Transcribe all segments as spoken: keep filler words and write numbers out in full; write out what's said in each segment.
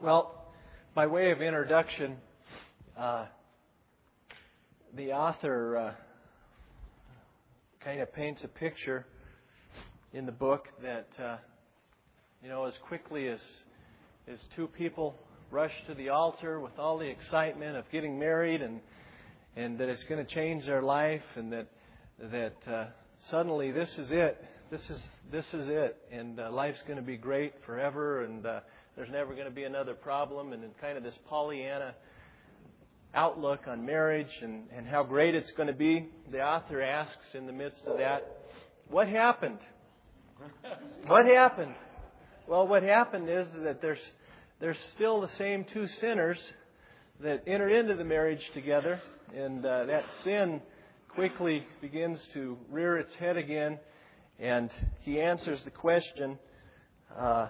Well, by way of introduction, uh, the author uh, kind of paints a picture in the book that, uh, you know, as quickly as, as two people rush to the altar with all the excitement of getting married and and that it's going to change their life and that that uh, suddenly this is it, this is this is it, and uh, life's going to be great forever, and uh, there's never going to be another problem, and in kind of this Pollyanna outlook on marriage and, and how great it's going to be, the author asks in the midst of that, what happened? What happened? Well, what happened is that there's there's still the same two sinners that enter into the marriage together, and uh, that sin quickly begins to rear its head again, and he answers the question uh,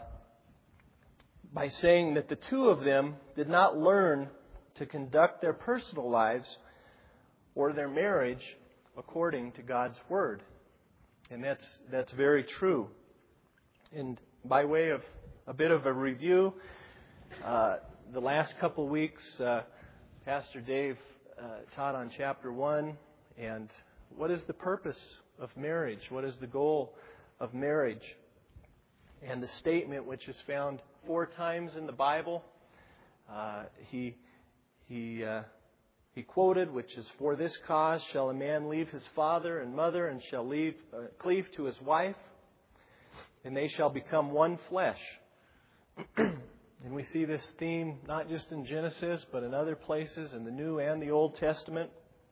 by saying that the two of them did not learn to conduct their personal lives or their marriage according to God's Word. And that's that's very true. And by way of a bit of a review, uh, the last couple weeks, uh, Pastor Dave uh, taught on chapter one, and what is the purpose of marriage? What is the goal of marriage? And the statement, which is found four times in the Bible, uh, he he uh, he quoted, which is, "For this cause shall a man leave his father and mother, and shall leave uh, cleave to his wife, and they shall become one flesh." And we see this theme not just in Genesis, but in other places in the New and the Old Testament.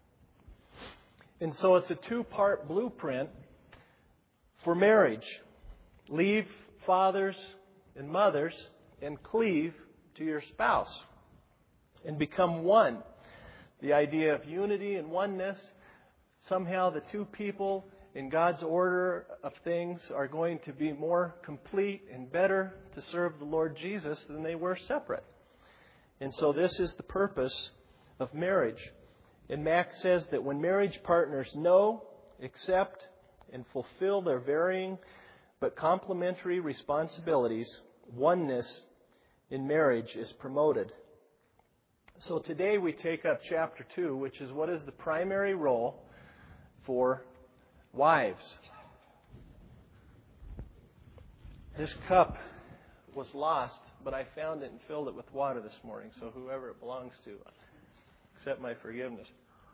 And so it's a two-part blueprint for marriage. Leave fathers and mothers and cleave to your spouse and become one. The idea of unity and oneness, somehow the two people in God's order of things are going to be more complete and better to serve the Lord Jesus than they were separate. And so this is the purpose of marriage. And Max says that when marriage partners know, accept, and fulfill their varying but complementary responsibilities, oneness in marriage is promoted. So today we take up chapter two, which is what is the primary role for wives. This cup was lost, but I found it and filled it with water this morning, so whoever it belongs to, accept my forgiveness.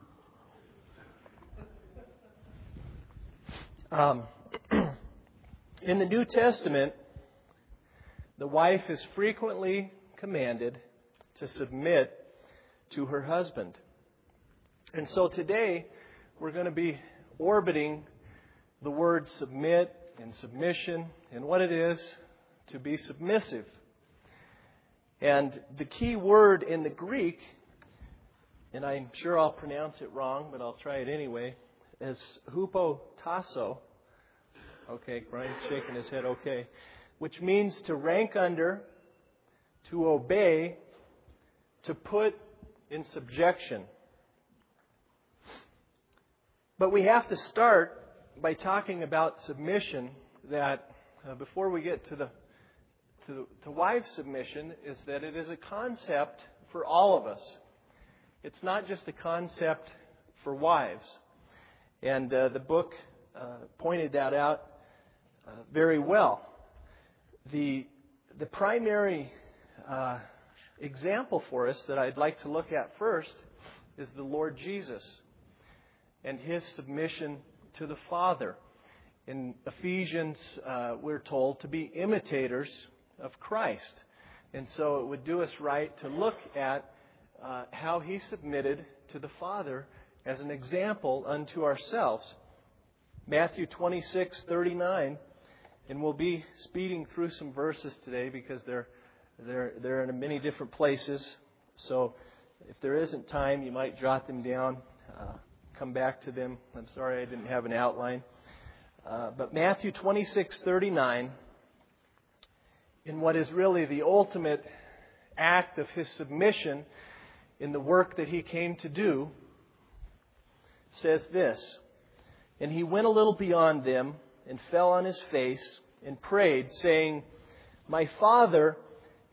Um, in the New Testament, the wife is frequently commanded to submit to her husband. And so today, we're going to be orbiting the word submit and submission and what it is to be submissive. And the key word in the Greek, and I'm sure I'll pronounce it wrong, but I'll try it anyway, is hupotasso. Okay, Brian's shaking his head, okay. Which means to rank under, to obey, to put in subjection. But we have to start by talking about submission, that uh, before we get to the to, to wife submission, is that it is a concept for all of us. It's not just a concept for wives. And uh, the book uh, pointed that out uh, very well. The the primary uh, example for us that I'd like to look at first is the Lord Jesus and His submission to the Father. In Ephesians, uh, we're told to be imitators of Christ. And so it would do us right to look at uh, how He submitted to the Father as an example unto ourselves. Matthew twenty-six thirty-nine, and we'll be speeding through some verses today because they're, they're, they're in many different places. So if there isn't time, you might jot them down. Uh, Come back to them. I'm sorry I didn't have an outline. Uh, but Matthew twenty-six thirty-nine, in what is really the ultimate act of His submission in the work that He came to do, says this, "And He went a little beyond them and fell on His face and prayed, saying, My Father,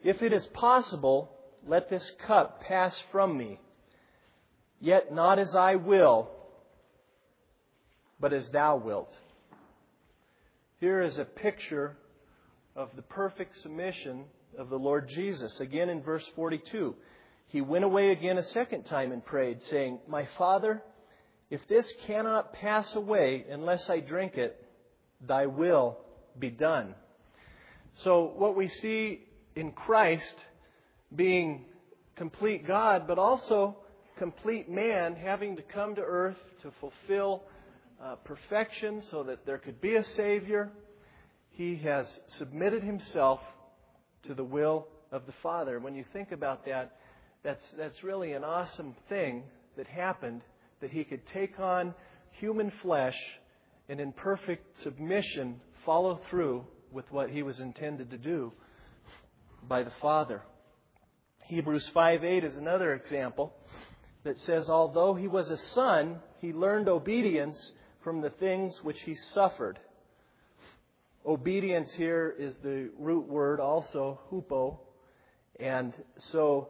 If it is possible, let this cup pass from me. Yet not as I will, but as thou wilt. Here is a picture of the perfect submission of the Lord Jesus. Again in verse forty-two, He went away again a second time and prayed, saying, My Father, if this cannot pass away unless I drink it, thy will be done. So what we see in Christ being complete God, but also complete man, having to come to earth to fulfill uh, perfection so that there could be a Savior, He has submitted Himself to the will of the Father. When you think about that, that's, that's really an awesome thing that happened, that He could take on human flesh and in perfect submission follow through with what He was intended to do by the Father. Hebrews five eight is another example that says, although He was a son, He learned obedience from the things which He suffered. Obedience here is the root word also, hupo. And so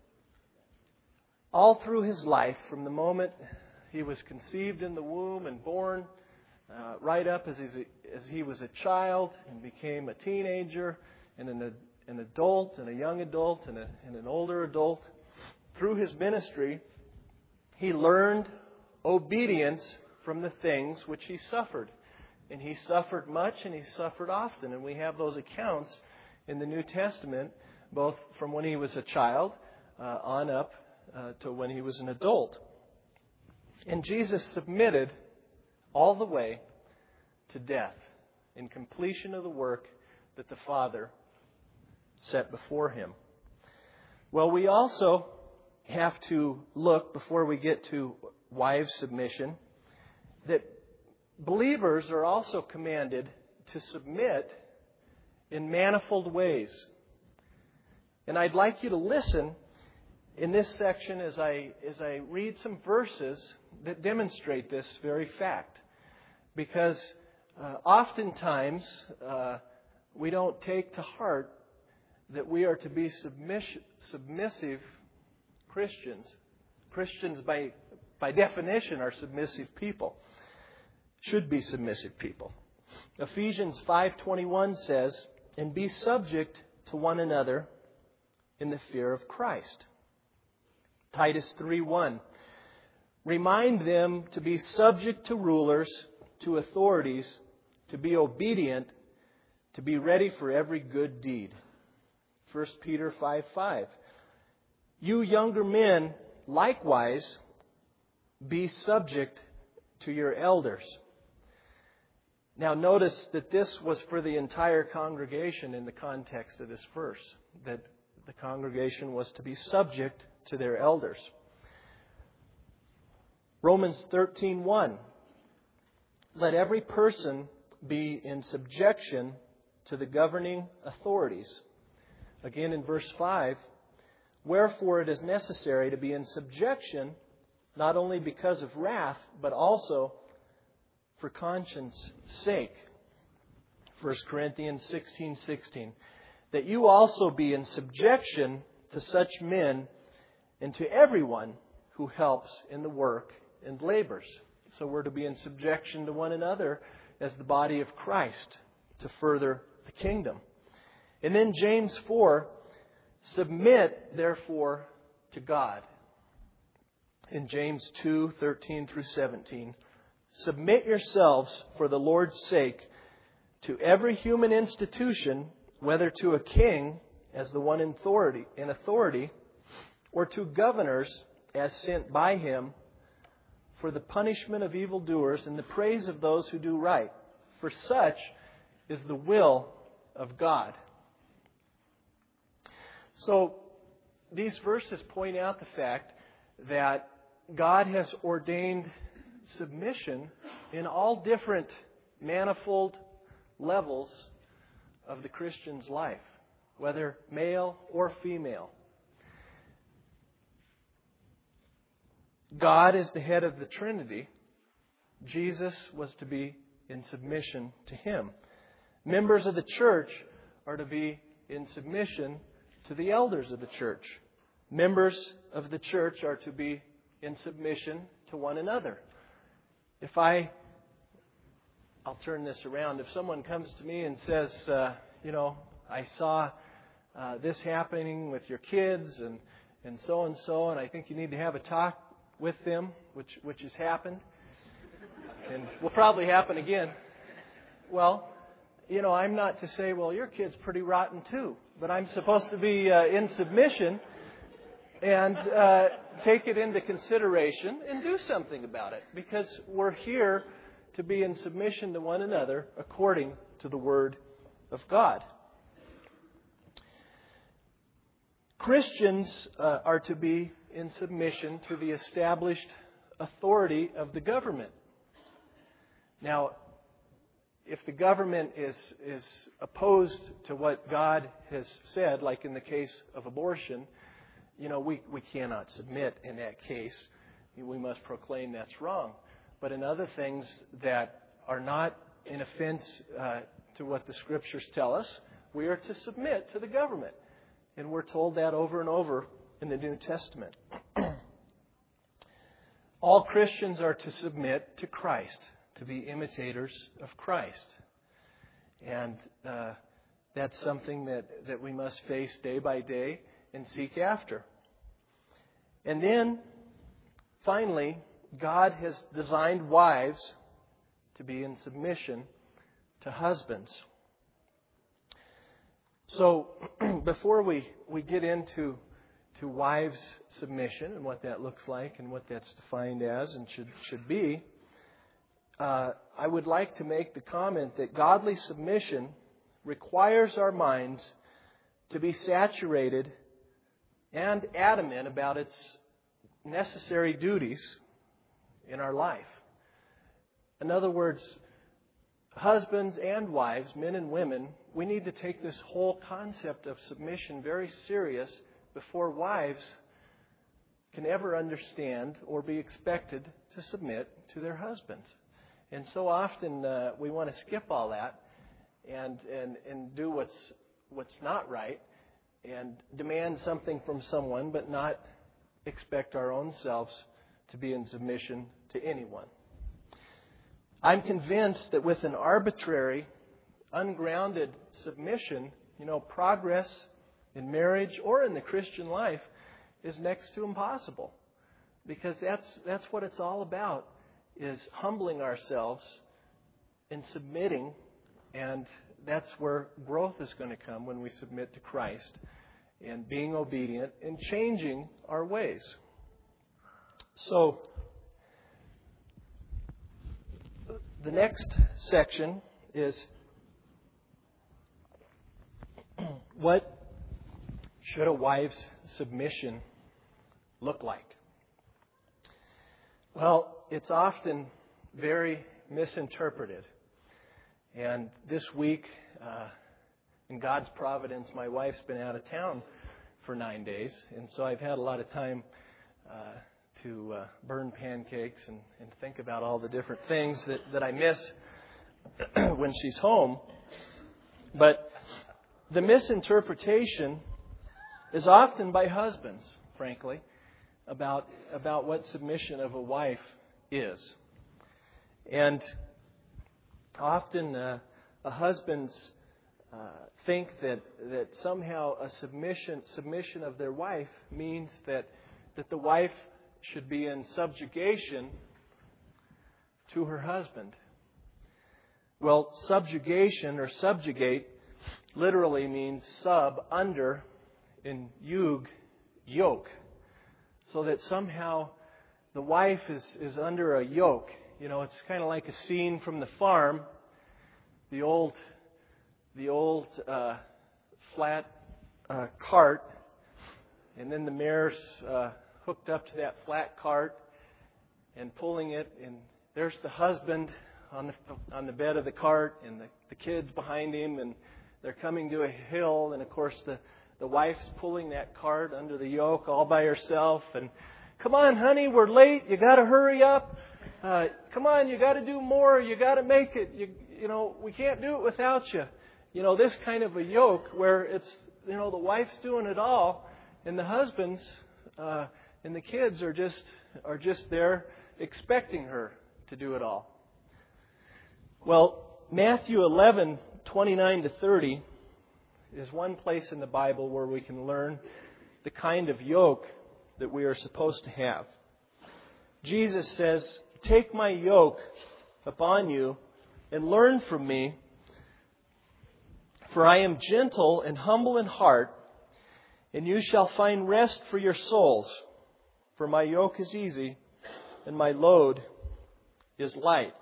all through His life, from the moment He was conceived in the womb and born, uh, right up as, he's a, as He was a child and became a teenager and an, an adult and a young adult and, a, and an older adult, through His ministry, He learned obedience from the things which He suffered. And He suffered much and He suffered often. And we have those accounts in the New Testament, both from when He was a child uh, on up uh, to when He was an adult. And Jesus submitted all the way to death in completion of the work that the Father set before Him. Well, we also have to look, before we get to wives' submission, that believers are also commanded to submit in manifold ways. And I'd like you to listen in this section as I as I read some verses that demonstrate this very fact. Because uh, oftentimes uh, we don't take to heart that we are to be submiss- submissive Christians. Christians by by definition are submissive people. Should be submissive people. Ephesians five twenty-one says, and be subject to one another in the fear of Christ. Titus three one, remind them to be subject to rulers, to authorities, to be obedient, to be ready for every good deed. First Peter five five, you younger men likewise be subject to your elders. Now notice that this was for the entire congregation in the context of this verse, that the congregation was to be subject to their elders. Romans thirteen one, let every person be in subjection to the governing authorities. Again in verse five, wherefore it is necessary to be in subjection, not only because of wrath, but also for conscience sake. First Corinthians sixteen sixteen, that you also be in subjection to such men and to everyone who helps in the work and labors. So we're to be in subjection to one another as the body of Christ to further the kingdom. And then James four, submit therefore to God. In James two thirteen through seventeen, submit yourselves for the Lord's sake to every human institution, whether to a king as the one in authority, in authority, or to governors as sent by him, for the punishment of evildoers and the praise of those who do right. For such is the will of God. So these verses point out the fact that God has ordained submission in all different manifold levels of the Christian's life, whether male or female. God is the head of the Trinity. Jesus was to be in submission to Him. Members of the church are to be in submission to the elders of the church. Members of the church are to be in submission to one another. If I, I'll turn this around. If someone comes to me and says, uh, you know, I saw uh, this happening with your kids and, and so and so, and I think you need to have a talk with them, which which has happened, and will probably happen again. Well, you know, I'm not to say, well, your kid's pretty rotten too, but I'm supposed to be uh, in submission and uh, take it into consideration and do something about it, because we're here to be in submission to one another according to the Word of God. Christians uh, are to be in submission to the established authority of the government. Now, if the government is is opposed to what God has said, like in the case of abortion, you know, we, we cannot submit in that case. We must proclaim that's wrong. But in other things that are not in offense uh, to what the Scriptures tell us, we are to submit to the government. And we're told that over and over in the New Testament. All Christians are to submit to Christ, to be imitators of Christ. And uh, that's something that, that we must face day by day and seek after. And then, finally, God has designed wives to be in submission to husbands. So, before we, we get into to wives' submission and what that looks like and what that's defined as and should should be, uh, I would like to make the comment that godly submission requires our minds to be saturated and adamant about its necessary duties in our life. In other words, husbands and wives, men and women, we need to take this whole concept of submission very serious before wives can ever understand or be expected to submit to their husbands. And so often uh, we want to skip all that and, and, and do what's what's not right and demand something from someone, but not expect our own selves to be in submission to anyone. I'm convinced that with an arbitrary, ungrounded submission, you know, progress in marriage or in the Christian life is next to impossible. Because that's that's what it's all about, is humbling ourselves and submitting, and that's where growth is going to come when we submit to Christ and being obedient and changing our ways. So, the next section is what should a wife's submission look like? Well, it's often very misinterpreted. And this week, uh, in God's providence, my wife's been out of town for nine days. And so I've had a lot of time uh, to uh, burn pancakes and, and think about all the different things that, that I miss when she's home. But the misinterpretation is often by husbands, frankly, about about what submission of a wife is. And often uh, a husbands uh, think that that somehow a submission submission of their wife means that that the wife should be in subjugation to her husband. Well, subjugation or subjugate literally means sub, under, and yug, yoke. So that somehow the wife is, is under a yoke. You know, it's kind of like a scene from the farm. The old, the old uh, flat uh, cart, and then the mare's uh, hooked up to that flat cart and pulling it, and there's the husband on the on the bed of the cart, and the, the kids behind him, and they're coming to a hill, and of course the The wife's pulling that cart under the yoke all by herself. And, come on, honey, we're late. You got to hurry up. Uh, come on, you got to do more. You got to make it. You, you know, we can't do it without you. You know, this kind of a yoke where it's you know, the wife's doing it all, and the husbands uh, and the kids are just are just there expecting her to do it all. Well, Matthew eleven, twenty-nine to thirty is one place in the Bible where we can learn the kind of yoke that we are supposed to have. Jesus says, "Take my yoke upon you and learn from me, for I am gentle and humble in heart, and you shall find rest for your souls. For my yoke is easy and my load is light."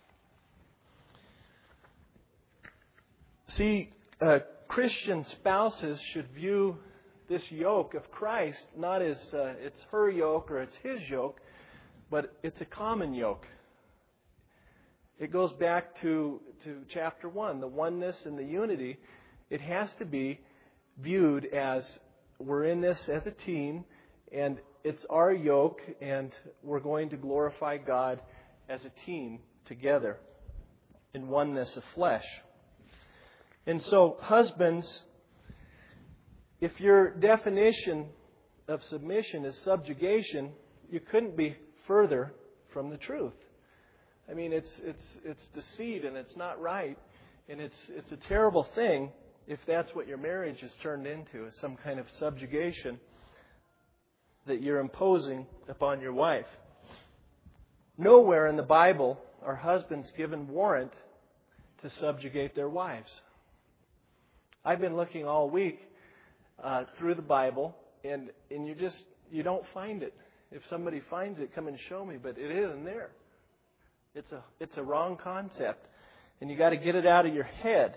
See, uh, Christian spouses should view this yoke of Christ not as uh, it's her yoke or it's his yoke, but it's a common yoke. It goes back to, to chapter one, the oneness and the unity. It has to be viewed as we're in this as a team, and it's our yoke, and we're going to glorify God as a team together in oneness of flesh. And so, husbands, if your definition of submission is subjugation, you couldn't be further from the truth. I mean, it's it's it's deceit, and it's not right, and it's it's a terrible thing if that's what your marriage is turned into, is some kind of subjugation that you're imposing upon your wife. Nowhere in the Bible are husbands given warrant to subjugate their wives. I've been looking all week uh, through the Bible, and, and you just you don't find it. If somebody finds it, come and show me, but it isn't there. It's a it's a wrong concept, and you got to get it out of your head.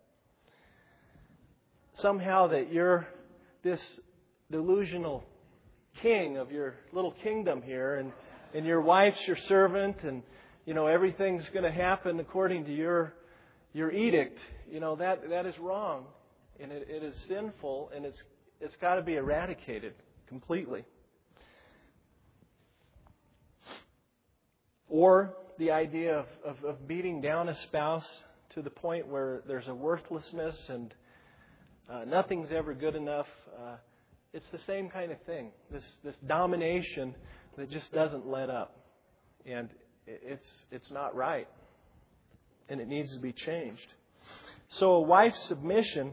Somehow that you're this delusional king of your little kingdom here, and, and your wife's your servant, and you know everything's going to happen according to your your edict. You know that that is wrong, and it, it is sinful, and it's it's got to be eradicated completely. Or the idea of, of, of beating down a spouse to the point where there's a worthlessness and uh, nothing's ever good enough. Uh, it's the same kind of thing. This this domination that just doesn't let up, and it's it's not right, and it needs to be changed. So a wife's submission,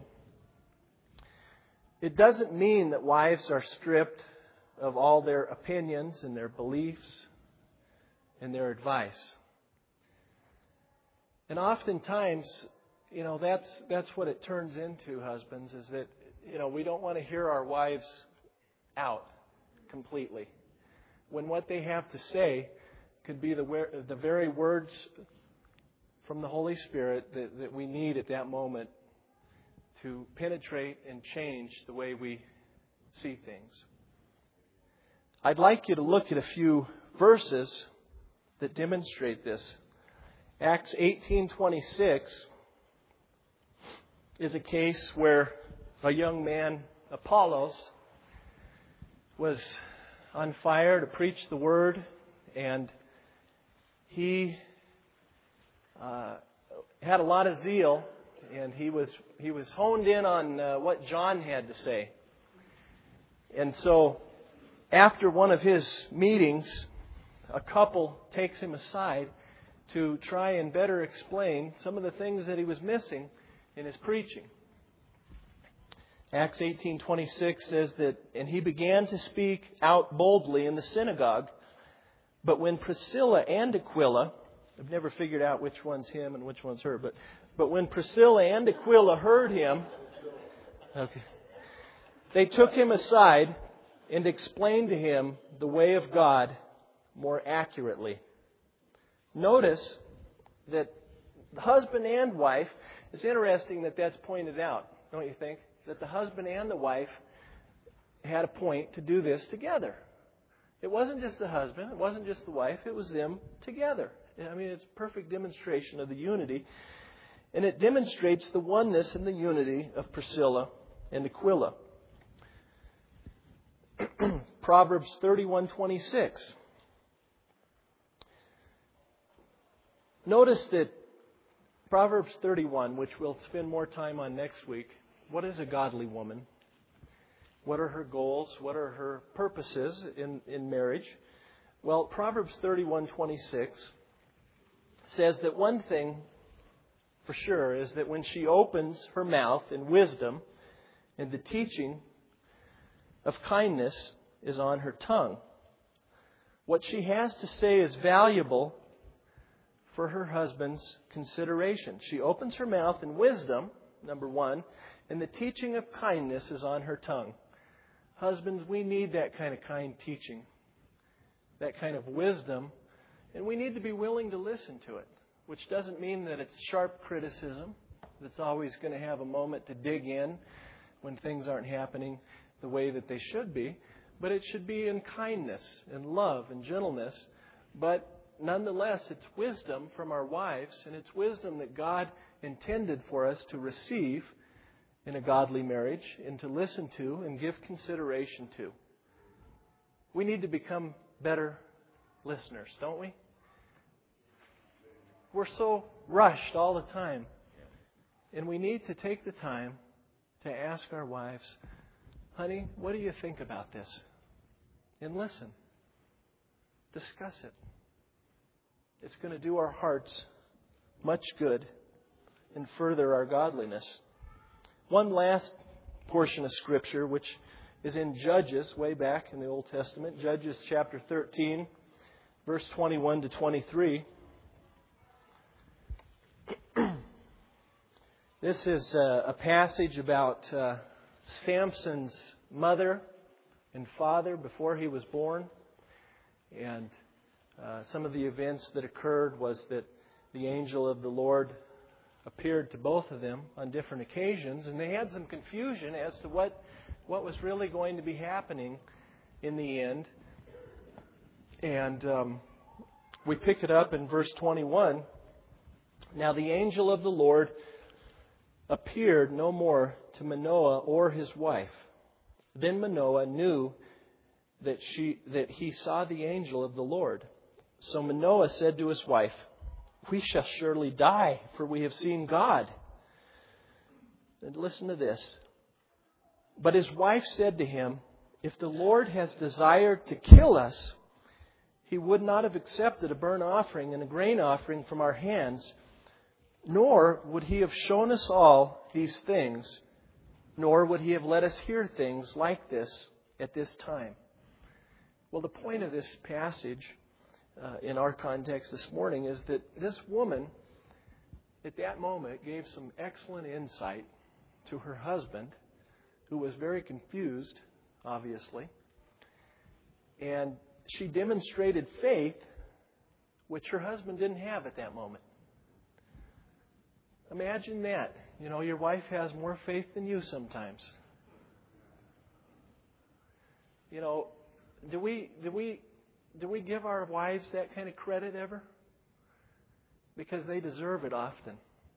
it doesn't mean that wives are stripped of all their opinions and their beliefs and their advice. And oftentimes, you know, that's that's what it turns into, husbands, is that, you know, we don't want to hear our wives out completely, when what they have to say could be the the very words from the Holy Spirit that, that we need at that moment to penetrate and change the way we see things. I'd like you to look at a few verses that demonstrate this. Acts eighteen twenty-six is a case where a young man, Apollos, was on fire to preach the word, and he uh, had a lot of zeal, and he was he was honed in on uh, what John had to say. And so, after one of his meetings, a couple takes him aside to try and better explain some of the things that he was missing in his preaching. Acts eighteen twenty-six says that, and he began to speak out boldly in the synagogue. But when Priscilla and Aquila, I've never figured out which one's him and which one's her, but but when Priscilla and Aquila heard him, okay, they took him aside and explained to him the way of God more accurately. Notice that the husband and wife, it's interesting that that's pointed out, don't you think? That the husband and the wife had a point to do this together. It wasn't just the husband, it wasn't just the wife, it was them together. I mean, it's a perfect demonstration of the unity. And it demonstrates the oneness and the unity of Priscilla and Aquila. Proverbs thirty-one twenty-six. Notice that Proverbs thirty-one, which we'll spend more time on next week, What is a godly woman? What are her goals? What are her purposes in, in marriage? Well, Proverbs thirty-one twenty-six says that one thing for sure is that when she opens her mouth in wisdom, and the teaching of kindness is on her tongue. What she has to say is valuable for her husband's consideration. She opens her mouth in wisdom, number one, and the teaching of kindness is on her tongue. Husbands, we need that kind of kind teaching, that kind of wisdom, and we need to be willing to listen to it, which doesn't mean that it's sharp criticism, that's always going to have a moment to dig in when things aren't happening the way that they should be, but it should be in kindness and love and gentleness. But nonetheless, it's wisdom from our wives, and it's wisdom that God intended for us to receive in a godly marriage and to listen to and give consideration to. We need to become better listeners, don't we? We're so rushed all the time. And we need to take the time to ask our wives, honey, what do you think about this? And listen. Discuss it. It's going to do our hearts much good and further our godliness. One last portion of Scripture, which is in Judges, way back in the Old Testament. Judges chapter thirteen, verse twenty-one to twenty-three. This is a, a passage about uh, Samson's mother and father before he was born. And uh, some of the events that occurred was that the angel of the Lord appeared to both of them on different occasions, and they had some confusion as to what, what was really going to be happening in the end. And um, we pick it up in verse twenty-one. Now the angel of the Lord appeared no more to Manoah or his wife. Then Manoah knew that she that he saw the angel of the Lord. So Manoah said to his wife, we shall surely die, for we have seen God. And listen to this. But his wife said to him, if the Lord has desired to kill us, He would not have accepted a burnt offering and a grain offering from our hands, nor would He have shown us all these things, nor would He have let us hear things like this at this time. Well, the point of this passage uh, in our context this morning is that this woman, at that moment, gave some excellent insight to her husband, who was very confused, obviously. And she demonstrated faith, which her husband didn't have at that moment. Imagine that. You know, your wife has more faith than you sometimes. You know, do we do we do we give our wives that kind of credit ever? Because they deserve it often.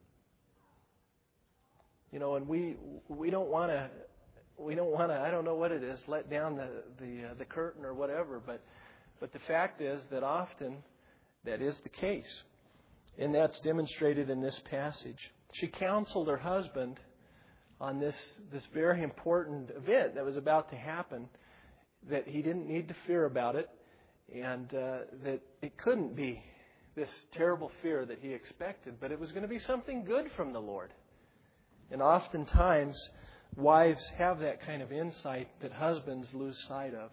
You know, and we we don't want to we don't want to I don't know what it is, let down the the uh, the curtain or whatever, but but the fact is that often that is the case. And that's demonstrated in this passage. She counseled her husband on this, this very important event that was about to happen, that he didn't need to fear about it, and uh, that it couldn't be this terrible fear that he expected, but it was going to be something good from the Lord. And oftentimes, wives have that kind of insight that husbands lose sight of.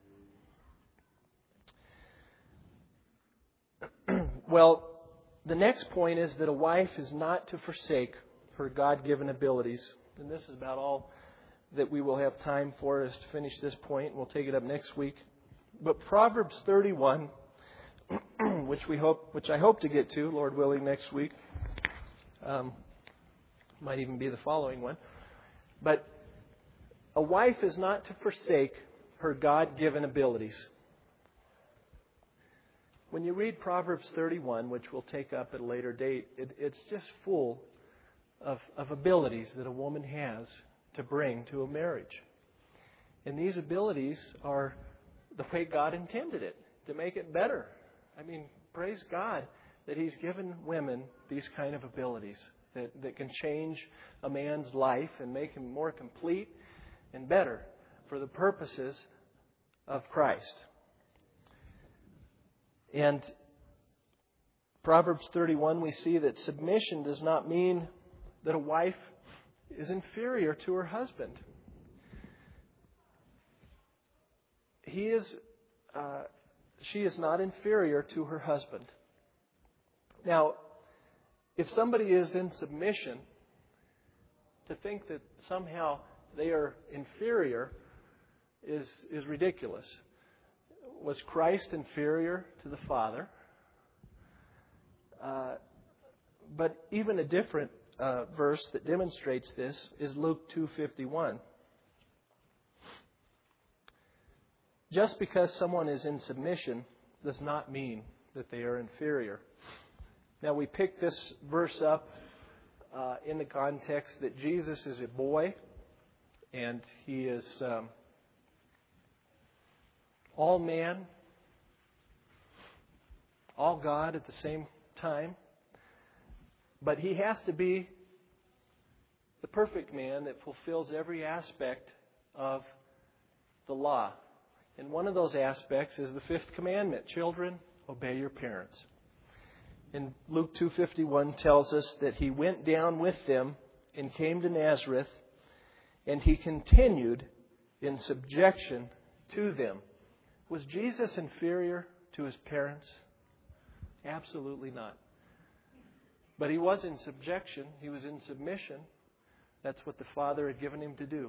Well, the next point is that a wife is not to forsake her God-given abilities. And this is about all that we will have time for, is to finish this point. We'll take it up next week. But Proverbs thirty-one, which we hope, which I hope to get to, Lord willing, next week, um, might even be the following one. But a wife is not to forsake her God-given abilities. When you read Proverbs thirty-one, which we'll take up at a later date, it, it's just full of, of abilities that a woman has to bring to a marriage. And these abilities are the way God intended it, to make it better. I mean, praise God that He's given women these kind of abilities. that, that can change a man's life and make him more complete and better for the purposes of Christ. And Proverbs thirty-one, we see that submission does not mean that a wife is inferior to her husband. He is, uh, she is not inferior to her husband. Now, if somebody is in submission, to think that somehow they are inferior is is ridiculous. Was Christ inferior to the Father? Uh, but even a different uh, verse that demonstrates this is Luke two fifty-one. Just because someone is in submission does not mean that they are inferior. Now, we pick this verse up uh, in the context that Jesus is a boy and He is um, all man, all God at the same time. But He has to be the perfect man that fulfills every aspect of the law. And one of those aspects is the fifth commandment: children, obey your parents. And Luke two fifty-one tells us that He went down with them and came to Nazareth, and He continued in subjection to them. Was Jesus inferior to His parents? Absolutely not. But He was in subjection. He was in submission. That's what the Father had given Him to do.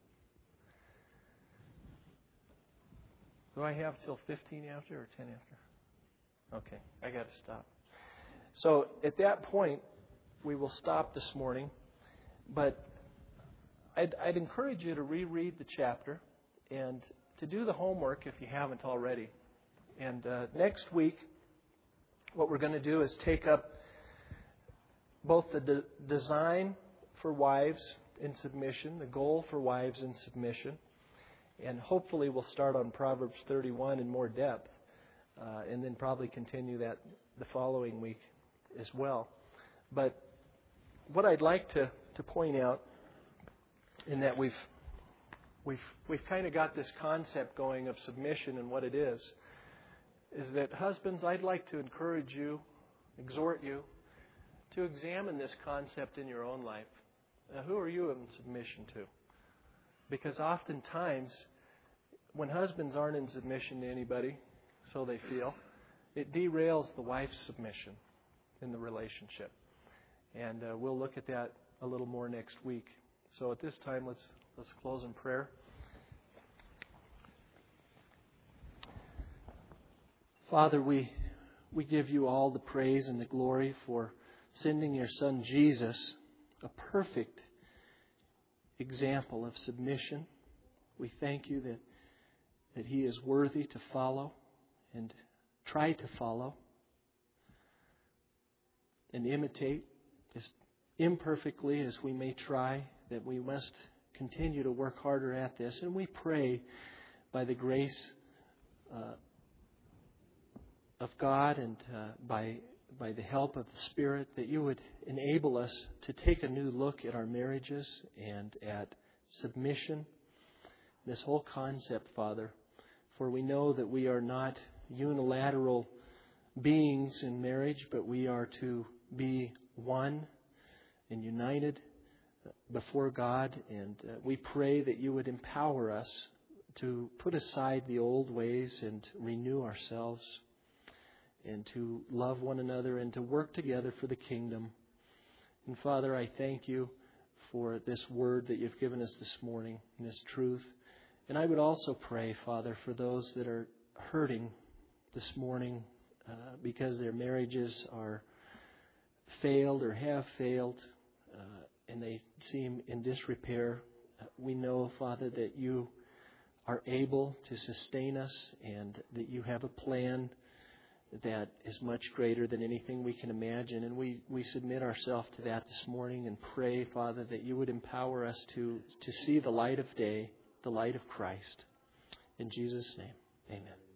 Do I have till fifteen after or ten after? Okay, I got to stop. So at that point, we will stop this morning. But I'd, I'd encourage you to reread the chapter and to do the homework if you haven't already. And uh, next week, what we're going to do is take up both the de- design for wives in submission, the goal for wives in submission, and hopefully we'll start on Proverbs thirty-one in more depth, uh, and then probably continue that the following week as well. But what I'd like to, to point out, in that we've we've we've kind of got this concept going of submission and what it is, is that husbands, I'd like to encourage you, exhort you, to examine this concept in your own life. Now, who are you in submission to? Because oftentimes, when husbands aren't in submission to anybody, so they feel, it derails the wife's submission in the relationship. And uh, we'll look at that a little more next week. So at this time, let's let's close in prayer. Father, we we give you all the praise and the glory for sending your Son Jesus, a perfect example of submission. We thank you that that He is worthy to follow and try to follow and imitate as imperfectly as we may try, that we must continue to work harder at this. And we pray by the grace uh, of God and uh, by by the help of the Spirit, that you would enable us to take a new look at our marriages and at submission, this whole concept, Father. For we know that we are not unilateral beings in marriage, but we are to be one and united before God. And uh, we pray that you would empower us to put aside the old ways and renew ourselves, and to love one another and to work together for the kingdom. And Father, I thank you for this word that you've given us this morning, and this truth. And I would also pray, Father, for those that are hurting this morning uh, because their marriages are failed or have failed, uh, and they seem in disrepair. Uh, we know, Father, that you are able to sustain us, and that you have a plan that is much greater than anything we can imagine. And we, we submit ourselves to that this morning and pray, Father, that you would empower us to, to see the light of day, the light of Christ. In Jesus' name, amen.